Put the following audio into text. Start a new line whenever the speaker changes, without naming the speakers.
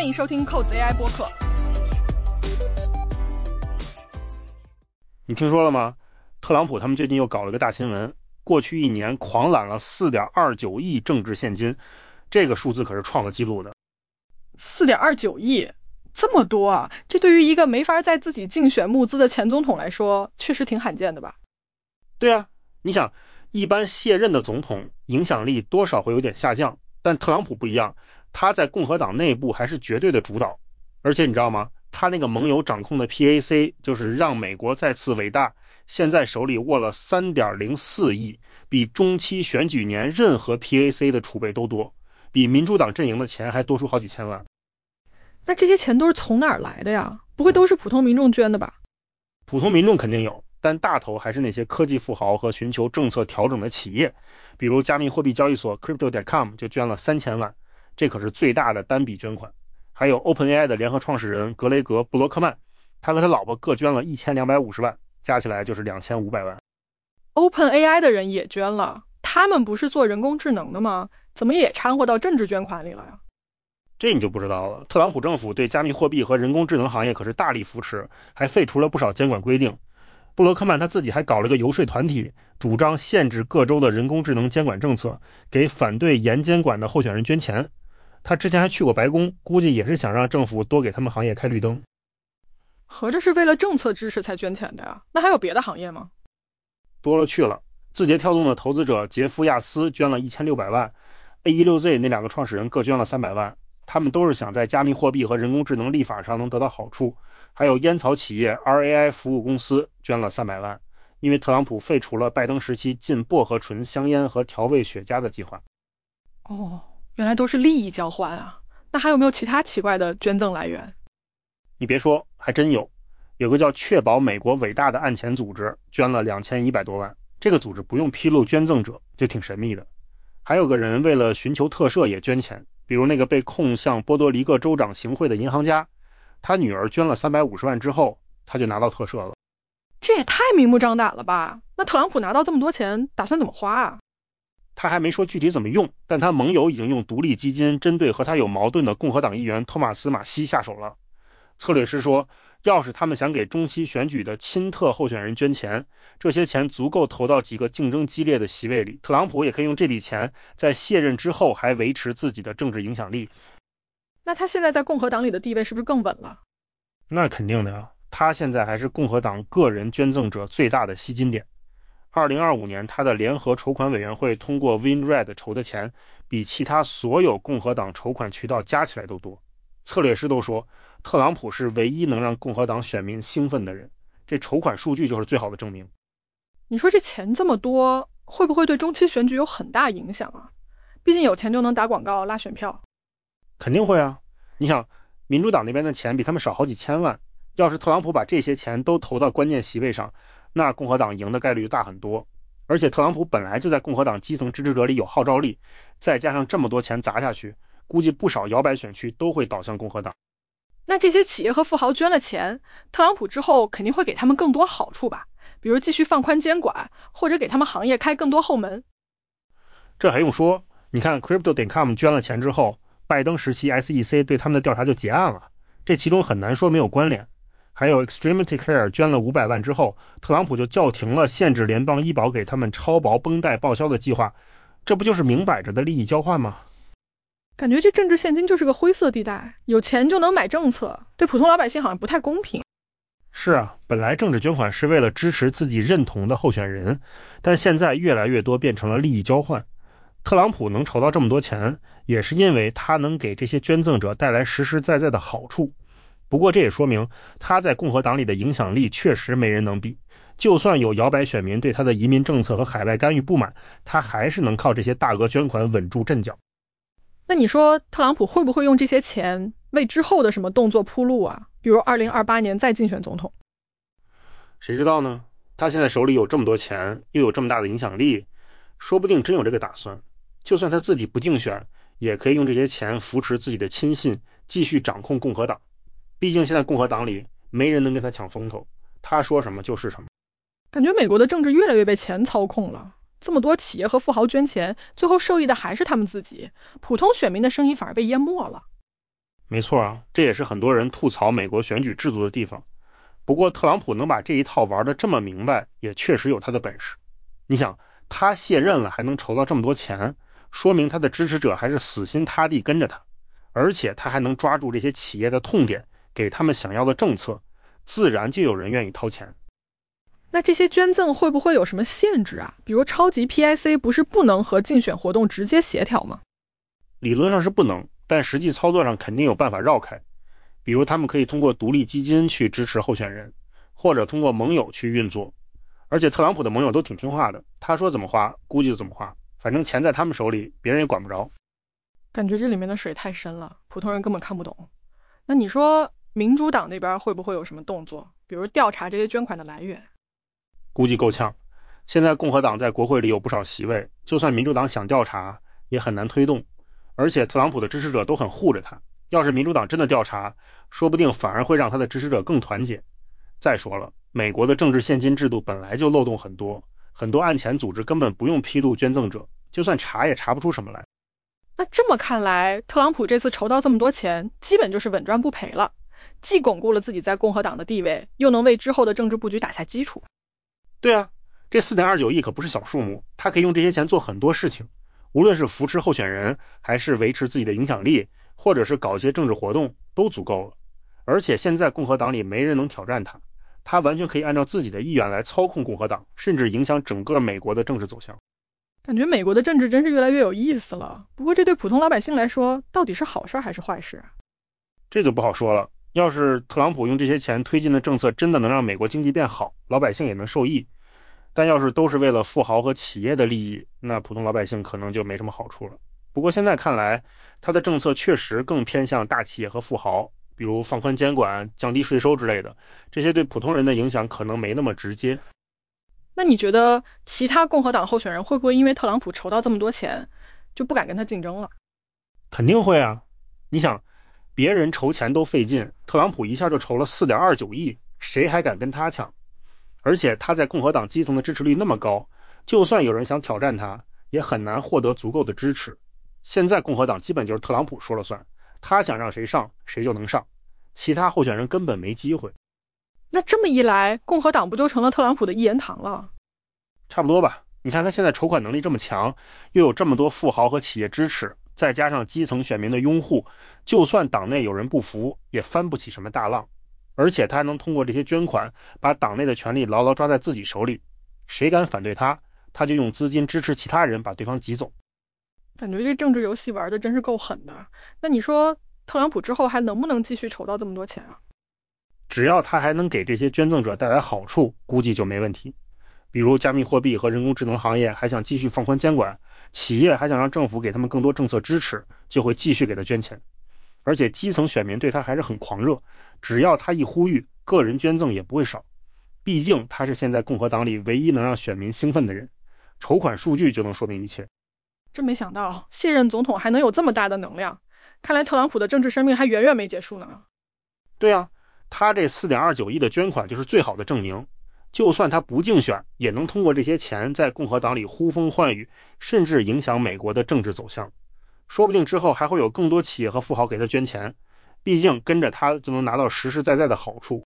欢迎收听扣子 AI 播客。
你听说了吗？特朗普他们最近又搞了个大新闻，过去一年狂揽了 4.29 亿政治现金，这个数字可是创了纪录的。
4.29亿，这么多啊！这对于一个没法在自己竞选募资的前总统来说，确实挺罕见的吧？
对啊，你想，一般卸任的总统影响力多少会有点下降，但特朗普不一样，他在共和党内部还是绝对的主导。而且你知道吗？他那个盟友掌控的 PAC， 就是让美国再次伟大，现在手里握了 3.04 亿，比中期选举年任何 PAC 的储备都多，比民主党阵营的钱还多出好几千万。
那这些钱都是从哪儿来的呀？不会都是普通民众捐的吧？
普通民众肯定有，但大头还是那些科技富豪和寻求政策调整的企业，比如加密货币交易所 Crypto.com 就捐了3000万，这可是最大的单笔捐款。还有 OpenAI 的联合创始人格雷格·布罗克曼，他和他老婆各捐了1250万，加起来就是2500万。
OpenAI 的人也捐了，他们不是做人工智能的吗？怎么也掺和到政治捐款里了呀？
这你就不知道了。特朗普政府对加密货币和人工智能行业可是大力扶持，还废除了不少监管规定。布罗克曼他自己还搞了个游说团体，主张限制各州的人工智能监管政策，给反对严监管的候选人捐钱。他之前还去过白宫，估计也是想让政府多给他们行业开绿灯。
合着是为了政策支持才捐钱的呀？那还有别的行业吗？
多了去了。字节跳动的投资者杰夫亚斯捐了1600万， A16Z 那两个创始人各捐了300万，他们都是想在加密货币和人工智能立法上能得到好处。还有烟草企业 RAI 服务公司捐了300万，因为特朗普废除了拜登时期禁薄荷醇香烟和调味雪茄的计划。
哦，原来都是利益交换啊。那还有没有其他奇怪的捐赠来源？
你别说，还真有。有个叫确保美国伟大的案前组织捐了2100多万，这个组织不用披露捐赠者，就挺神秘的。还有个人为了寻求特赦也捐钱，比如那个被控向波多黎各州长行贿的银行家，他女儿捐了350万之后，他就拿到特赦了。
这也太明目张胆了吧？那特朗普拿到这么多钱打算怎么花啊？
他还没说具体怎么用，但他盟友已经用独立基金针对和他有矛盾的共和党议员托马斯·马西下手了。策略师说，要是他们想给中期选举的亲特候选人捐钱，这些钱足够投到几个竞争激烈的席位里，特朗普也可以用这笔钱在卸任之后还维持自己的政治影响力。
那他现在在共和党里的地位是不是更稳了？
那肯定的呀，他现在还是共和党个人捐赠者最大的吸金点。2025年他的联合筹款委员会通过 WinRed 筹的钱比其他所有共和党筹款渠道加起来都多。策略师都说，特朗普是唯一能让共和党选民兴奋的人，这筹款数据就是最好的证明。
你说这钱这么多，会不会对中期选举有很大影响啊？毕竟有钱就能打广告拉选票。
肯定会啊，你想民主党那边的钱比他们少好几千万，要是特朗普把这些钱都投到关键席位上，那共和党赢的概率就大很多。而且特朗普本来就在共和党基层支持者里有号召力，再加上这么多钱砸下去，估计不少摇摆选区都会倒向共和党。
那这些企业和富豪捐了钱，特朗普之后肯定会给他们更多好处吧？比如继续放宽监管，或者给他们行业开更多后门。
这还用说？你看 Crypto.com 捐了钱之后，拜登时期 SEC 对他们的调查就结案了，这其中很难说没有关联。还有 Extremity Care 捐了500万之后，特朗普就叫停了限制联邦医保给他们超薄绷带报销的计划，这不就是明摆着的利益交换吗？
感觉这政治现金就是个灰色地带，有钱就能买政策，对普通老百姓好像不太公平。
是啊，本来政治捐款是为了支持自己认同的候选人，但现在越来越多变成了利益交换。特朗普能筹到这么多钱，也是因为他能给这些捐赠者带来实实在在的好处。不过这也说明他在共和党里的影响力确实没人能比，就算有摇摆选民对他的移民政策和海外干预不满，他还是能靠这些大额捐款稳住阵脚。
那你说特朗普会不会用这些钱为之后的什么动作铺路啊？比如2028年再竞选总统？
谁知道呢？他现在手里有这么多钱，又有这么大的影响力，说不定真有这个打算。就算他自己不竞选，也可以用这些钱扶持自己的亲信，继续掌控共和党。毕竟现在共和党里没人能跟他抢风头，他说什么就是什么。
感觉美国的政治越来越被钱操控了，这么多企业和富豪捐钱，最后受益的还是他们自己，普通选民的声音反而被淹没了。
没错啊，这也是很多人吐槽美国选举制度的地方。不过特朗普能把这一套玩得这么明白，也确实有他的本事。你想，他卸任了还能筹到这么多钱，说明他的支持者还是死心塌地跟着他，而且他还能抓住这些企业的痛点，给他们想要的政策，自然就有人愿意掏钱。
那这些捐赠会不会有什么限制啊？比如超级 PIC 不是不能和竞选活动直接协调吗？
理论上是不能，但实际操作上肯定有办法绕开。比如他们可以通过独立基金去支持候选人，或者通过盟友去运作。而且特朗普的盟友都挺听话的，他说怎么花估计就怎么花，反正钱在他们手里，别人也管不着。
感觉这里面的水太深了，普通人根本看不懂。那你说民主党那边会不会有什么动作，比如调查这些捐款的来源？
估计够呛。现在共和党在国会里有不少席位，就算民主党想调查也很难推动，而且特朗普的支持者都很护着他，要是民主党真的调查，说不定反而会让他的支持者更团结。再说了，美国的政治现金制度本来就漏洞很多，很多案前组织根本不用披露捐赠者，就算查也查不出什么来。
那这么看来，特朗普这次筹到这么多钱，基本就是稳赚不赔了，既巩固了自己在共和党的地位，又能为之后的政治布局打下基础。
对啊，这 4.29 亿可不是小数目，他可以用这些钱做很多事情，无论是扶持候选人，还是维持自己的影响力，或者是搞一些政治活动，都足够了。而且现在共和党里没人能挑战他，他完全可以按照自己的意愿来操控共和党，甚至影响整个美国的政治走向。
感觉美国的政治真是越来越有意思了。不过这对普通老百姓来说，到底是好事还是坏事啊？
这就不好说了。要是特朗普用这些钱推进的政策真的能让美国经济变好，老百姓也能受益。但要是都是为了富豪和企业的利益，那普通老百姓可能就没什么好处了。不过现在看来，他的政策确实更偏向大企业和富豪，比如放宽监管、降低税收之类的，这些对普通人的影响可能没那么直接。
那你觉得其他共和党候选人会不会因为特朗普筹到这么多钱，就不敢跟他竞争了？
肯定会啊！你想，别人筹钱都费劲，特朗普一下就筹了 4.29 亿，谁还敢跟他抢？而且他在共和党基层的支持率那么高，就算有人想挑战他，也很难获得足够的支持。现在共和党基本就是特朗普说了算，他想让谁上谁就能上，其他候选人根本没机会。
那这么一来，共和党不就成了特朗普的一言堂了？
差不多吧。你看他现在筹款能力这么强，又有这么多富豪和企业支持，再加上基层选民的拥护，就算党内有人不服，也翻不起什么大浪。而且他还能通过这些捐款，把党内的权力牢牢抓在自己手里，谁敢反对他，他就用资金支持其他人把对方挤走。
感觉这政治游戏玩的真是够狠的。那你说特朗普之后还能不能继续筹到这么多钱啊？
只要他还能给这些捐赠者带来好处，估计就没问题。比如加密货币和人工智能行业还想继续放宽监管，企业还想让政府给他们更多政策支持，就会继续给他捐钱。而且基层选民对他还是很狂热，只要他一呼吁，个人捐赠也不会少。毕竟他是现在共和党里唯一能让选民兴奋的人，筹款数据就能说明一切。
真没想到卸任总统还能有这么大的能量，看来特朗普的政治生命还远远没结束呢。
对啊，他这 4.29 亿的捐款就是最好的证明。就算他不竞选，也能通过这些钱在共和党里呼风唤雨，甚至影响美国的政治走向。说不定之后还会有更多企业和富豪给他捐钱，毕竟跟着他就能拿到实实在在的好处。